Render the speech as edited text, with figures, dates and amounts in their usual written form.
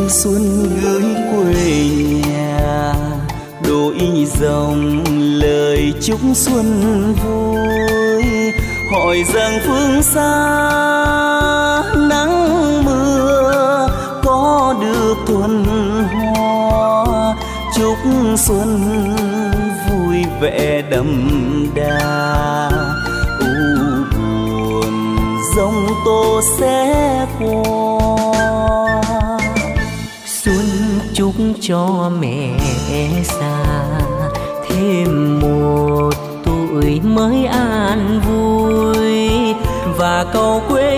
xuân gửi quê nhà, đôi dòng lời chúc xuân vui. Hỏi rằng phương xa nắng mưa có được thuần hoa, chúc xuân vui vẻ đậm đà. U buồn giông tố sẽ qua, xuân chúc cho mẹ già thêm một tuổi mới an vui, và cầu quê